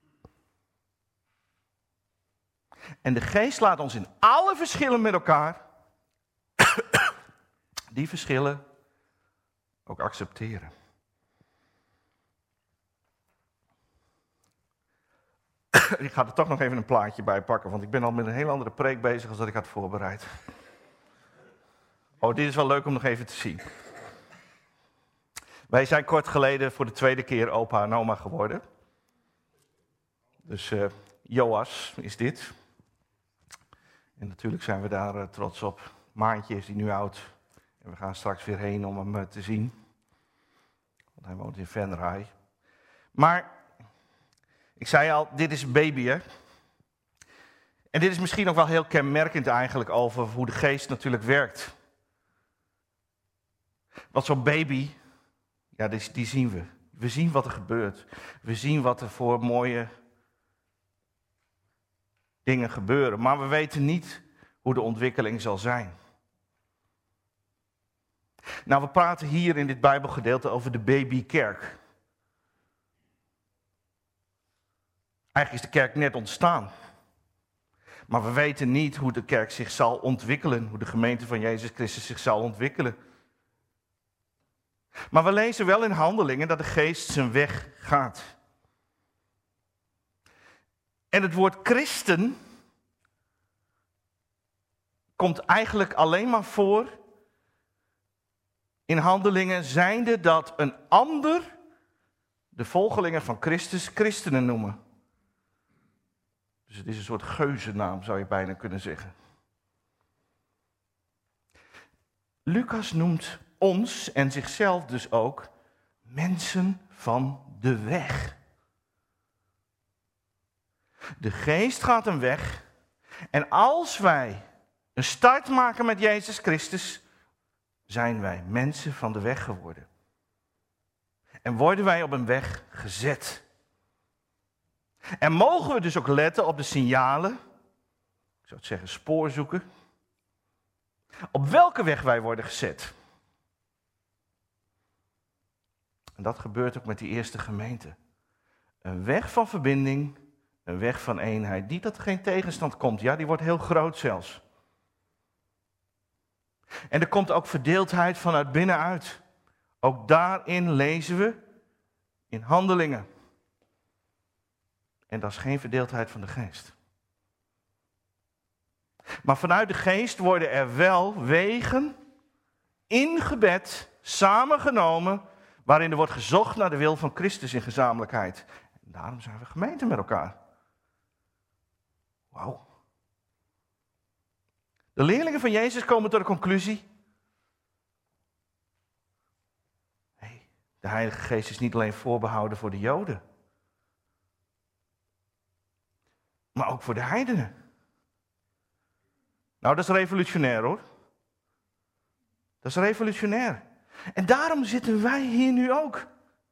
C: En de geest laat ons in alle verschillen met elkaar die verschillen ook accepteren. Ik ga er toch nog even een plaatje bij pakken, want ik ben al met een heel andere preek bezig dan dat ik had voorbereid. Oh, dit is wel leuk om nog even te zien. Wij zijn kort geleden voor de tweede keer opa en oma geworden. Dus Joas is dit. En natuurlijk zijn we daar trots op. Maantje is hij nu oud. En we gaan straks weer heen om hem te zien. Want hij woont in Venray. Maar, ik zei al, dit is een baby, hè. En dit is misschien ook wel heel kenmerkend eigenlijk over hoe de geest natuurlijk werkt. Want zo'n baby, ja, die zien we. We zien wat er gebeurt. We zien wat er voor mooie dingen gebeuren. Maar we weten niet hoe de ontwikkeling zal zijn. Nou, we praten hier in dit Bijbelgedeelte over de babykerk. Eigenlijk is de kerk net ontstaan. Maar we weten niet hoe de kerk zich zal ontwikkelen. Hoe de gemeente van Jezus Christus zich zal ontwikkelen. Maar we lezen wel in Handelingen dat de geest zijn weg gaat. En het woord christen komt eigenlijk alleen maar voor in Handelingen, zijnde dat een ander de volgelingen van Christus christenen noemen. Dus het is een soort geuzennaam, zou je bijna kunnen zeggen. Lucas noemt ons en zichzelf dus ook mensen van de weg. De geest gaat een weg. En als wij een start maken met Jezus Christus, zijn wij mensen van de weg geworden. En worden wij op een weg gezet. En mogen we dus ook letten op de signalen, ik zou het zeggen spoor zoeken, op welke weg wij worden gezet. En dat gebeurt ook met die eerste gemeente. Een weg van verbinding, een weg van eenheid. Niet dat er geen tegenstand komt, ja, die wordt heel groot zelfs. En er komt ook verdeeldheid vanuit binnenuit. Ook daarin lezen we in Handelingen. En dat is geen verdeeldheid van de geest. Maar vanuit de geest worden er wel wegen in gebed samengenomen, waarin er wordt gezocht naar de wil van Christus in gezamenlijkheid. En daarom zijn we gemeente met elkaar. Wauw. De leerlingen van Jezus komen tot de conclusie: de Heilige Geest is niet alleen voorbehouden voor de Joden, maar ook voor de heidenen. Nou, dat is revolutionair hoor. Dat is revolutionair. En daarom zitten wij hier nu ook.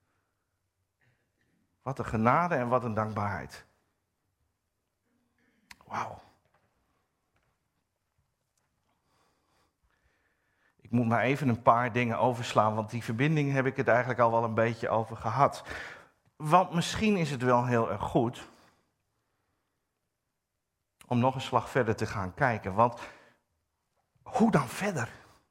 C: Wat een genade en wat een dankbaarheid. Wauw. Ik moet maar even een paar dingen overslaan, want die verbinding heb ik het eigenlijk al wel een beetje over gehad. Want misschien is het wel heel erg goed om nog een slag verder te gaan kijken. Want hoe dan verder?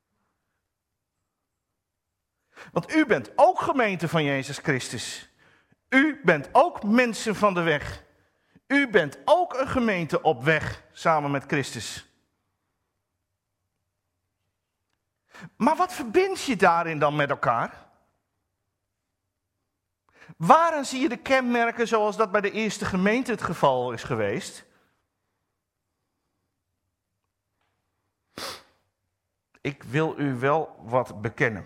C: Want u bent ook gemeente van Jezus Christus. U bent ook mensen van de weg. U bent ook een gemeente op weg samen met Christus. Maar wat verbindt je daarin dan met elkaar? Waaraan zie je de kenmerken zoals dat bij de eerste gemeente het geval is geweest? Ik wil u wel wat bekennen.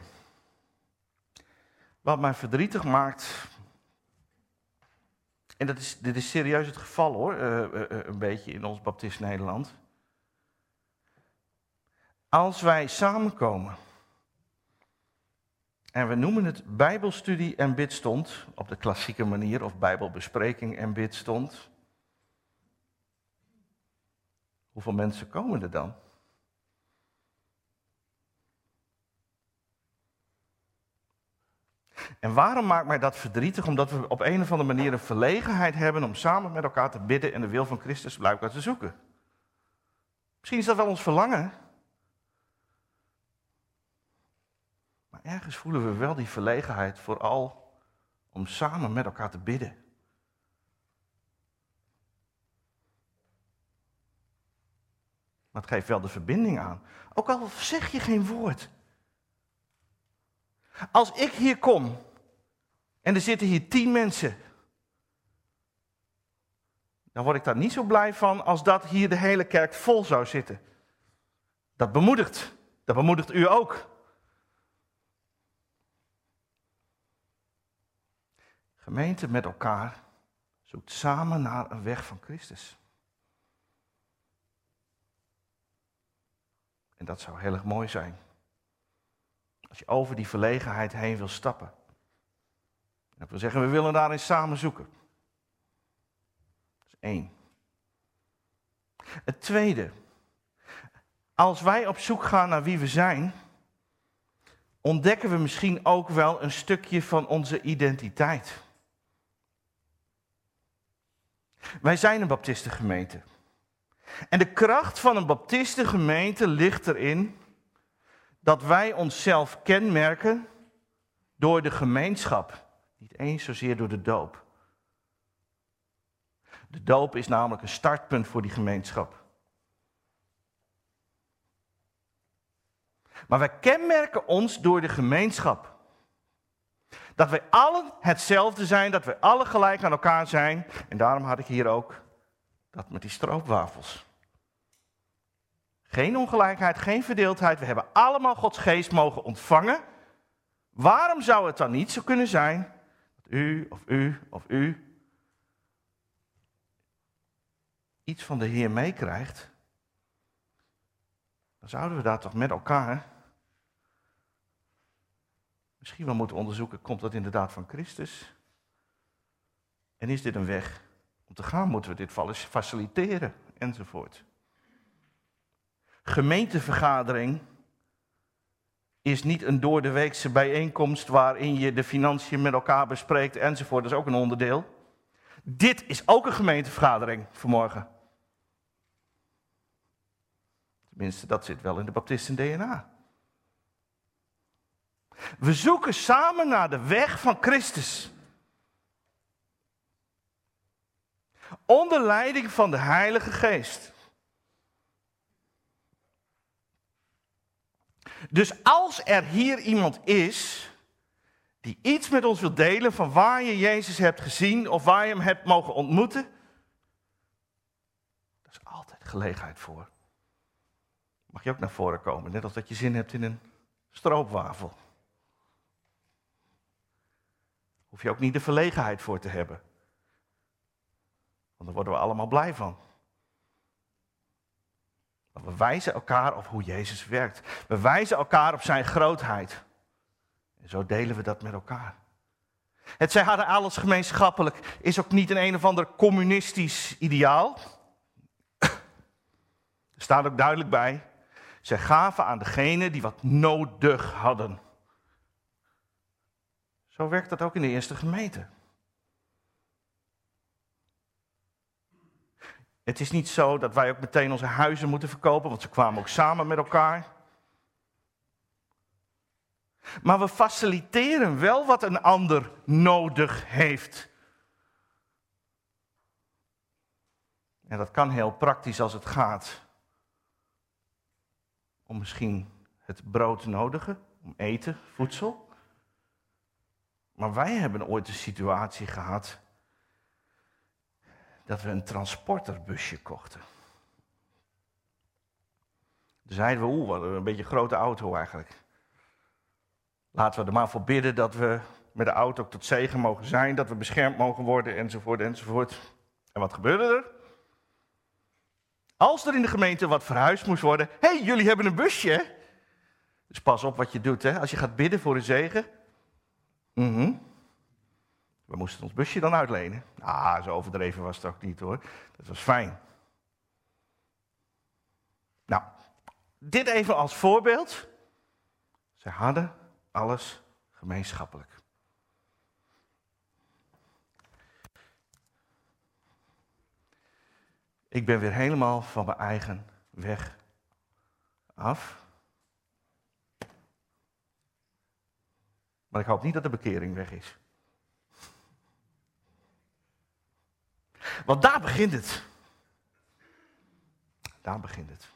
C: Wat mij verdrietig maakt, en dit is serieus het geval hoor, een beetje in ons Baptist Nederland. Als wij samenkomen en we noemen het Bijbelstudie en bidstond, op de klassieke manier, of Bijbelbespreking en bidstond. Hoeveel mensen komen er dan? En waarom maakt mij dat verdrietig? Omdat we op een of andere manier een verlegenheid hebben om samen met elkaar te bidden en de wil van Christus blijkbaar te zoeken. Misschien is dat wel ons verlangen. Maar ergens voelen we wel die verlegenheid, vooral om samen met elkaar te bidden. Maar het geeft wel de verbinding aan. Ook al zeg je geen woord. Als ik hier kom en er zitten hier 10 mensen, dan word ik daar niet zo blij van als dat hier de hele kerk vol zou zitten. Dat bemoedigt. Dat bemoedigt u ook. Gemeente met elkaar zoekt samen naar een weg van Christus. En dat zou heel erg mooi zijn. Als je over die verlegenheid heen wil stappen. Dat wil zeggen, we willen daarin samen zoeken. Dat is 1. Het tweede. Als wij op zoek gaan naar wie we zijn, ontdekken we misschien ook wel een stukje van onze identiteit. Wij zijn een baptistengemeente. En de kracht van een baptistengemeente ligt erin dat wij onszelf kenmerken door de gemeenschap. Niet eens zozeer door de doop. De doop is namelijk een startpunt voor die gemeenschap. Maar wij kenmerken ons door de gemeenschap. Dat wij allen hetzelfde zijn, dat wij allen gelijk aan elkaar zijn. En daarom had ik hier ook dat met die stroopwafels. Geen ongelijkheid, geen verdeeldheid. We hebben allemaal Gods geest mogen ontvangen. Waarom zou het dan niet zo kunnen zijn dat u of u of u iets van de Heer meekrijgt? Dan zouden we daar toch met elkaar misschien wel moeten onderzoeken, komt dat inderdaad van Christus? En is dit een weg om te gaan? Moeten we dit faciliteren? Enzovoort. Gemeentevergadering is niet een doordeweekse bijeenkomst waarin je de financiën met elkaar bespreekt enzovoort. Dat is ook een onderdeel. Dit is ook een gemeentevergadering vanmorgen. Tenminste, dat zit wel in de Baptisten DNA. We zoeken samen naar de weg van Christus. Onder leiding van de Heilige Geest. Dus als er hier iemand is die iets met ons wil delen van waar je Jezus hebt gezien of waar je hem hebt mogen ontmoeten, daar is altijd gelegenheid voor. Mag je ook naar voren komen, net als dat je zin hebt in een stroopwafel. Hoef je ook niet de verlegenheid voor te hebben. Want daar worden we allemaal blij van. Maar we wijzen elkaar op hoe Jezus werkt. We wijzen elkaar op zijn grootheid. En zo delen we dat met elkaar. Het zij hadden alles gemeenschappelijk is ook niet een of ander communistisch ideaal. Er staat ook duidelijk bij. Zij gaven aan degenen die wat nodig hadden. Zo werkt dat ook in de eerste gemeente. Het is niet zo dat wij ook meteen onze huizen moeten verkopen, want ze kwamen ook samen met elkaar. Maar we faciliteren wel wat een ander nodig heeft. En dat kan heel praktisch als het gaat om misschien het brood nodigen, om eten, voedsel. Maar wij hebben ooit een situatie gehad dat we een transporterbusje kochten. Toen zeiden we, wat een beetje een grote auto eigenlijk. Laten we er maar voor bidden dat we met de auto ook tot zegen mogen zijn, dat we beschermd mogen worden, enzovoort, enzovoort. En wat gebeurde er? Als er in de gemeente wat verhuisd moest worden, hé, jullie hebben een busje, hè? Dus pas op wat je doet, hè? Als je gaat bidden voor een zegen. We moesten ons busje dan uitlenen. Zo overdreven was het ook niet, hoor. Dat was fijn. Nou, dit even als voorbeeld. Zij hadden alles gemeenschappelijk. Ik ben weer helemaal van mijn eigen weg af. Maar ik hoop niet dat de bekering weg is. Want daar begint het. Daar begint het.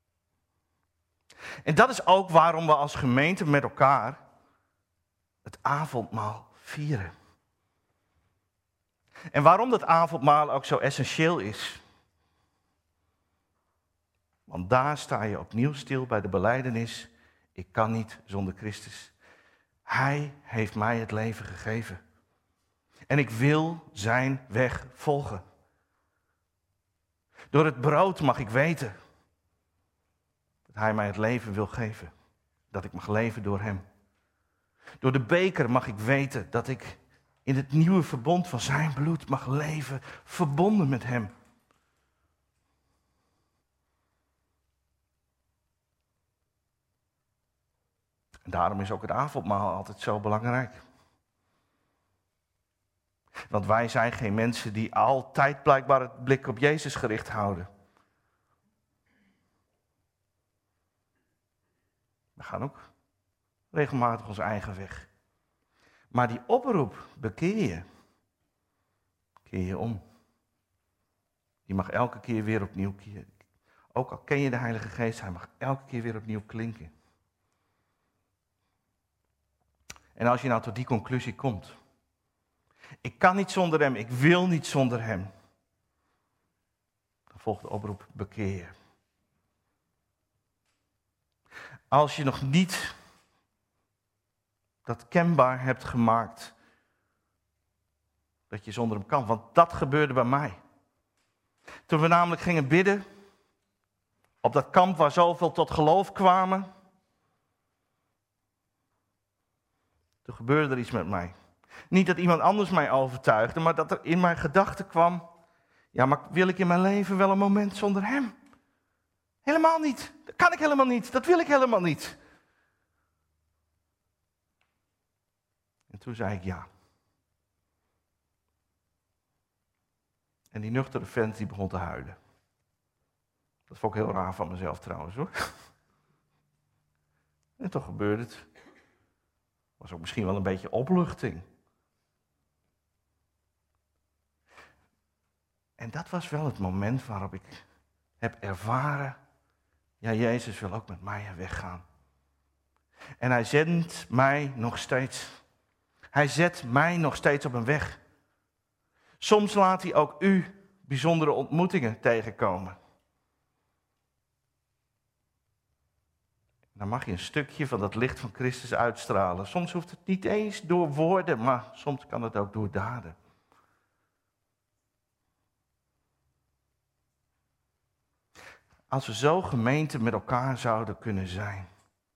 C: En dat is ook waarom we als gemeente met elkaar het avondmaal vieren. En waarom dat avondmaal ook zo essentieel is. Want daar sta je opnieuw stil bij de belijdenis. Ik kan niet zonder Christus. Hij heeft mij het leven gegeven. En ik wil zijn weg volgen. Door het brood mag ik weten dat hij mij het leven wil geven. Dat ik mag leven door hem. Door de beker mag ik weten dat ik in het nieuwe verbond van zijn bloed mag leven, verbonden met hem. En daarom is ook het avondmaal altijd zo belangrijk. Want wij zijn geen mensen die altijd blijkbaar het blik op Jezus gericht houden. We gaan ook regelmatig onze eigen weg. Maar die oproep, bekeer je om. Die mag elke keer weer opnieuw keren. Ook al ken je de Heilige Geest, hij mag elke keer weer opnieuw klinken. En als je nou tot die conclusie komt. Ik kan niet zonder hem, ik wil niet zonder hem. Dan volgt de oproep, bekeer je. Als je nog niet dat kenbaar hebt gemaakt, dat je zonder hem kan. Want dat gebeurde bij mij. Toen we namelijk gingen bidden, op dat kamp waar zoveel tot geloof kwamen, toen gebeurde er iets met mij. Niet dat iemand anders mij overtuigde, maar dat er in mijn gedachten kwam, ja, maar wil ik in mijn leven wel een moment zonder hem? Helemaal niet. Dat kan ik helemaal niet. Dat wil ik helemaal niet. En toen zei ik ja. En die nuchtere vent die begon te huilen. Dat vond ik heel raar van mezelf trouwens, hoor. En toch gebeurde het. Was ook misschien wel een beetje opluchting. En dat was wel het moment waarop ik heb ervaren, ja, Jezus wil ook met mij weggaan. En hij zendt mij nog steeds. Hij zet mij nog steeds op een weg. Soms laat hij ook u bijzondere ontmoetingen tegenkomen. Dan mag je een stukje van dat licht van Christus uitstralen. Soms hoeft het niet eens door woorden, maar soms kan het ook door daden. Als we zo gemeente met elkaar zouden kunnen zijn.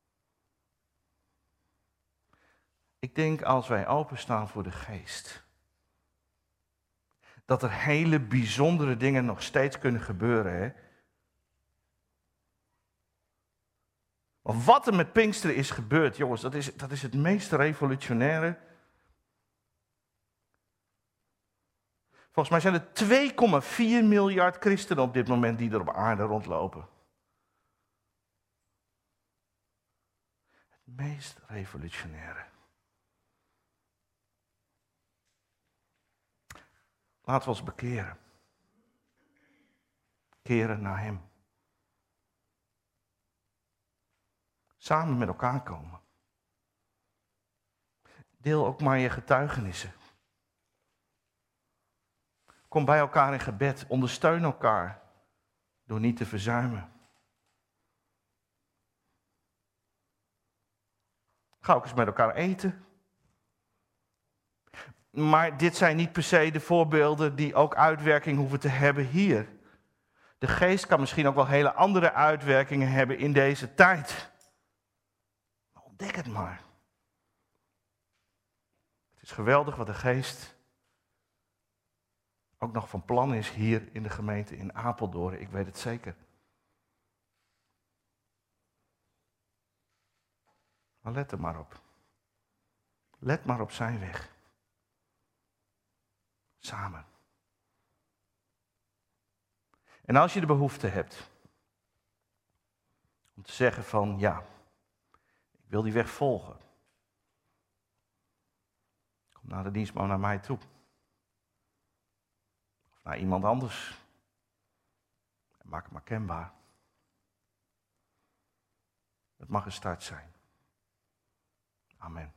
C: Ik denk als wij openstaan voor de geest. Dat er hele bijzondere dingen nog steeds kunnen gebeuren. Hè? Want wat er met Pinksteren is gebeurd, jongens, dat is het meest revolutionaire. Volgens mij zijn er 2,4 miljard christenen op dit moment die er op aarde rondlopen. Het meest revolutionaire. Laten we ons bekeren. Keren naar hem. Samen met elkaar komen. Deel ook maar je getuigenissen. Kom bij elkaar in gebed. Ondersteun elkaar door niet te verzuimen. Ga ook eens met elkaar eten. Maar dit zijn niet per se de voorbeelden die ook uitwerking hoeven te hebben hier. De geest kan misschien ook wel hele andere uitwerkingen hebben in deze tijd. Maar ontdek het maar. Het is geweldig wat de geest ook nog van plan is hier in de gemeente in Apeldoorn. Ik weet het zeker. Maar let er maar op. Let maar op zijn weg. Samen. En als je de behoefte hebt om te zeggen van ja, ik wil die weg volgen. Kom na de dienst maar naar mij toe. Of naar iemand anders. En maak het maar kenbaar. Het mag een start zijn. Amen.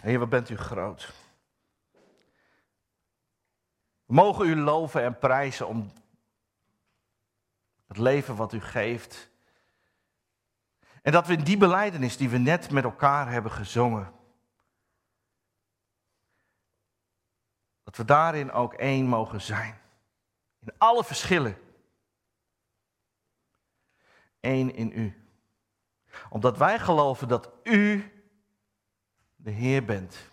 C: Heer, wat bent u groot. We mogen u loven en prijzen om het leven wat u geeft. En dat we in die belijdenis die we net met elkaar hebben gezongen, dat we daarin ook één mogen zijn. In alle verschillen. Eén in u. Omdat wij geloven dat u de Heer bent.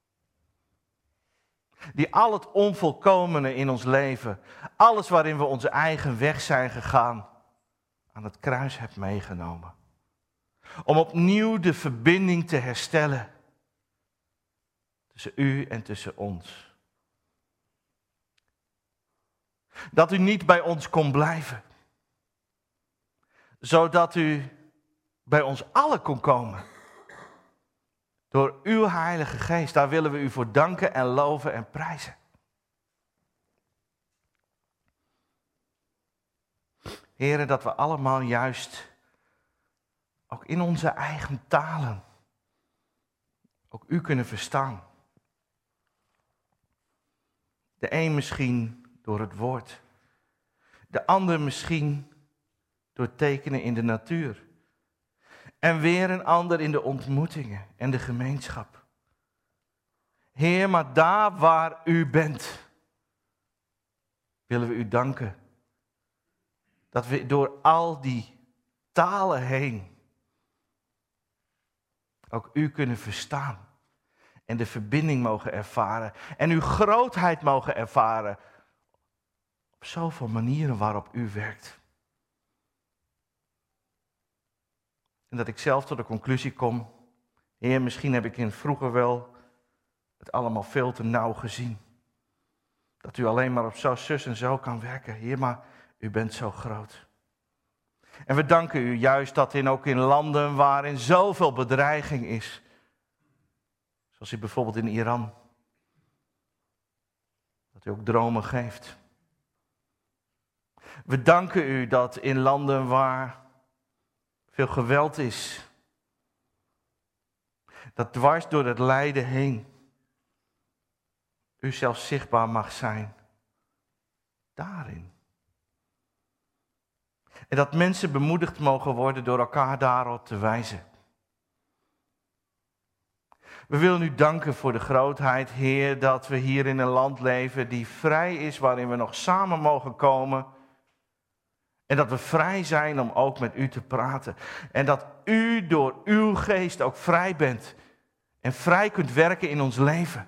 C: Die al het onvolkomene in ons leven, alles waarin we onze eigen weg zijn gegaan, aan het kruis hebt meegenomen. Om opnieuw de verbinding te herstellen tussen u en tussen ons. Dat u niet bij ons kon blijven, zodat u bij ons allen kon komen. Door uw Heilige Geest, daar willen we u voor danken en loven en prijzen. Heren, dat we allemaal juist, ook in onze eigen talen, ook u kunnen verstaan. De een misschien door het woord, de ander misschien door tekenen in de natuur. En weer een ander in de ontmoetingen en de gemeenschap. Heer, maar daar waar u bent, willen we u danken. Dat we door al die talen heen ook u kunnen verstaan. En de verbinding mogen ervaren. En uw grootheid mogen ervaren. Op zoveel manieren waarop u werkt. En dat ik zelf tot de conclusie kom, Heer, misschien heb ik in vroeger wel het allemaal veel te nauw gezien. Dat u alleen maar op zo, zus en zo kan werken. Heer, maar u bent zo groot. En we danken u juist dat ook in landen waarin zoveel bedreiging is. Zoals u bijvoorbeeld in Iran. Dat u ook dromen geeft. We danken u dat in landen waar veel geweld is, dat dwars door het lijden heen u zelf zichtbaar mag zijn. Daarin. En dat mensen bemoedigd mogen worden door elkaar daarop te wijzen. We willen u danken voor de grootheid, Heer, dat we hier in een land leven die vrij is, waarin we nog samen mogen komen. En dat we vrij zijn om ook met u te praten. En dat u door uw geest ook vrij bent. En vrij kunt werken in ons leven.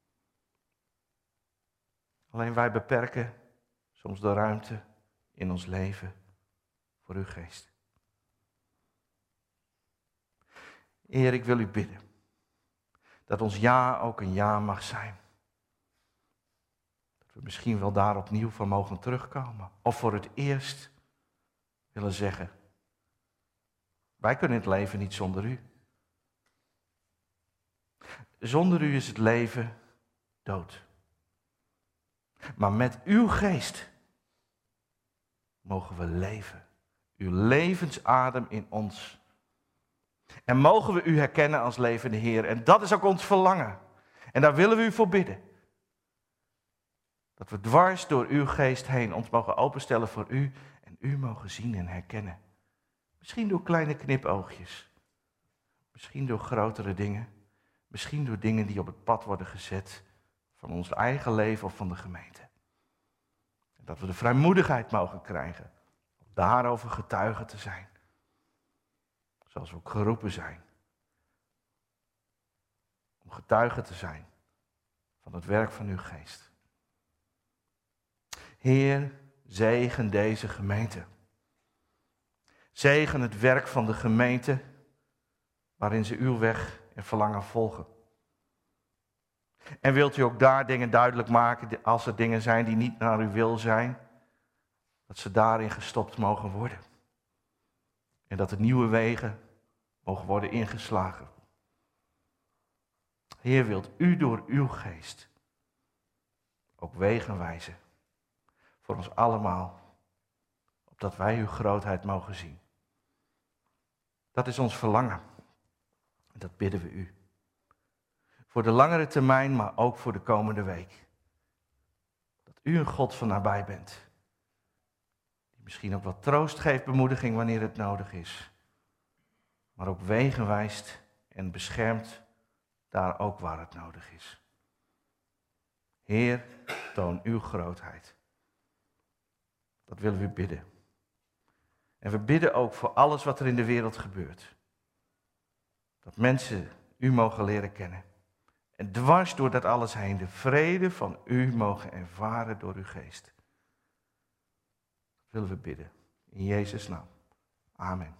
C: Alleen wij beperken soms de ruimte in ons leven voor uw geest. Heer, ik wil u bidden. Dat ons ja ook een ja mag zijn. Dat we misschien wel daar opnieuw van mogen terugkomen. Of voor het eerst willen zeggen, wij kunnen het leven niet zonder u. Zonder u is het leven dood. Maar met uw geest mogen we leven. Uw levensadem in ons. En mogen we u herkennen als levende Heer. En dat is ook ons verlangen. En daar willen we u voor bidden. Dat we dwars door uw geest heen ons mogen openstellen voor u. En u mogen zien en herkennen. Misschien door kleine knipoogjes. Misschien door grotere dingen. Misschien door dingen die op het pad worden gezet. Van ons eigen leven of van de gemeente. En dat we de vrijmoedigheid mogen krijgen. Om daarover getuigen te zijn. Zoals we ook geroepen zijn. Om getuigen te zijn. Van het werk van uw geest. Heer, zegen deze gemeente. Zegen het werk van de gemeente, waarin ze uw weg en verlangen volgen. En wilt u ook daar dingen duidelijk maken, als er dingen zijn die niet naar uw wil zijn, dat ze daarin gestopt mogen worden. En dat er nieuwe wegen mogen worden ingeslagen. Heer, wilt u door uw geest ook wegen wijzen voor ons allemaal, opdat wij uw grootheid mogen zien. Dat is ons verlangen. En dat bidden we u. Voor de langere termijn, maar ook voor de komende week. Dat u een God van nabij bent. Die misschien ook wat troost geeft, bemoediging wanneer het nodig is. Maar ook wegen wijst en beschermt daar ook waar het nodig is. Heer, toon uw grootheid. Dat willen we bidden. En we bidden ook voor alles wat er in de wereld gebeurt. Dat mensen u mogen leren kennen. En dwars door dat alles heen de vrede van u mogen ervaren door uw geest. Dat willen we bidden. In Jezus' naam. Amen.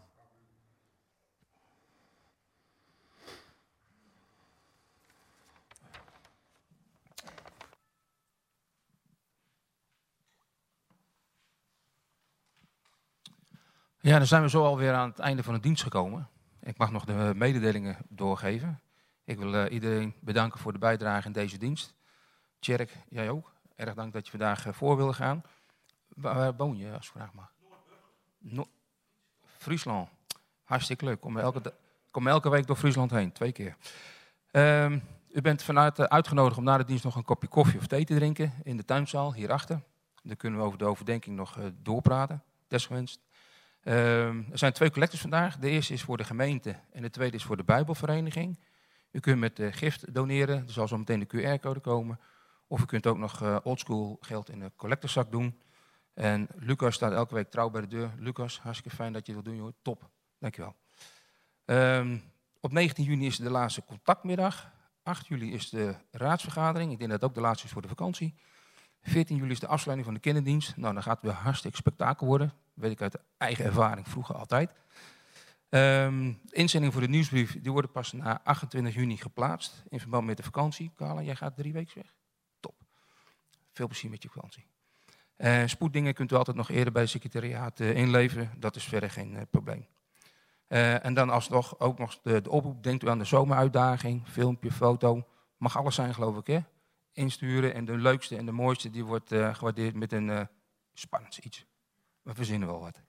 A: Ja, dan zijn we zo alweer aan het einde van de dienst gekomen. Ik mag nog de mededelingen doorgeven. Ik wil iedereen bedanken voor de bijdrage in deze dienst. Tjerk, jij ook. Erg dank dat je vandaag voor wilde gaan. Waar woon je, als ik vraag mag? Friesland. Hartstikke leuk. Kom elke week door Friesland heen, 2 keer. U bent vanuit uitgenodigd om na de dienst nog een kopje koffie of thee te drinken in de tuinzaal hierachter. Dan kunnen we over de overdenking nog doorpraten, desgewenst. Er zijn 2 collectes vandaag. De eerste is voor de gemeente en de tweede is voor de Bijbelvereniging. U kunt met gift doneren, er zal zo meteen de QR-code komen. Of u kunt ook nog oldschool geld in de collectezak doen. En Lucas staat elke week trouw bij de deur. Lucas, hartstikke fijn dat je dat doet, joh. Top, dankjewel. Op 19 juni is de laatste contactmiddag. 8 juli is de raadsvergadering. Ik denk dat het ook de laatste is voor de vakantie. 14 juli is de afsluiting van de kinderdienst. Nou, dan gaat het weer hartstikke spektakel worden. Dat weet ik uit eigen ervaring, vroeger altijd. De inzending voor de nieuwsbrief die worden pas na 28 juni geplaatst. In verband met de vakantie. Carla, jij gaat 3 weken weg? Top. Veel plezier met je vakantie. Spoeddingen kunt u altijd nog eerder bij het secretariaat inleveren. Dat is verder geen probleem. En dan alsnog ook nog de oproep. Denkt u aan de zomeruitdaging. Filmpje, foto. Mag alles zijn, geloof ik, hè? Insturen. En de leukste en de mooiste die wordt gewaardeerd met een spannend iets. We verzinnen wel wat.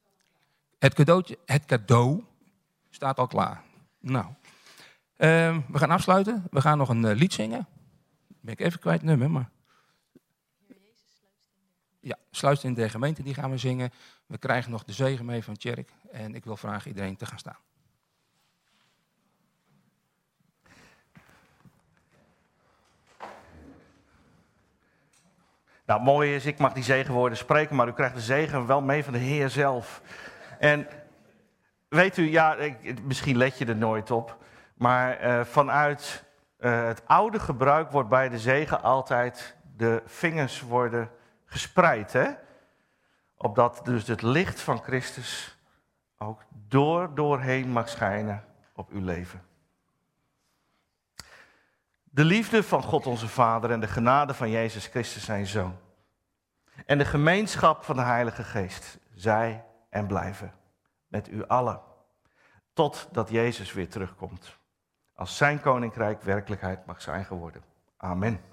A: Het cadeau staat al klaar. Nou, we gaan afsluiten. We gaan nog een lied zingen. Ben ik even kwijt het nummer, maar... Ja, Sluis in de gemeente, die gaan we zingen. We krijgen nog de zegen mee van Tjerk. En ik wil vragen iedereen te gaan staan.
C: Nou, mooi is, ik mag die zegenwoorden spreken, maar u krijgt de zegen wel mee van de Heer zelf. En weet u, ja, misschien let je er nooit op, maar vanuit het oude gebruik wordt bij de zegen altijd de vingers worden gespreid, hè? Opdat dus het licht van Christus ook doorheen mag schijnen op uw leven. De liefde van God onze Vader en de genade van Jezus Christus zijn Zoon. En de gemeenschap van de Heilige Geest, zij en blijven met u allen. Totdat Jezus weer terugkomt. Als zijn koninkrijk werkelijkheid mag zijn geworden. Amen.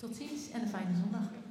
G: Tot ziens en een fijne zondag.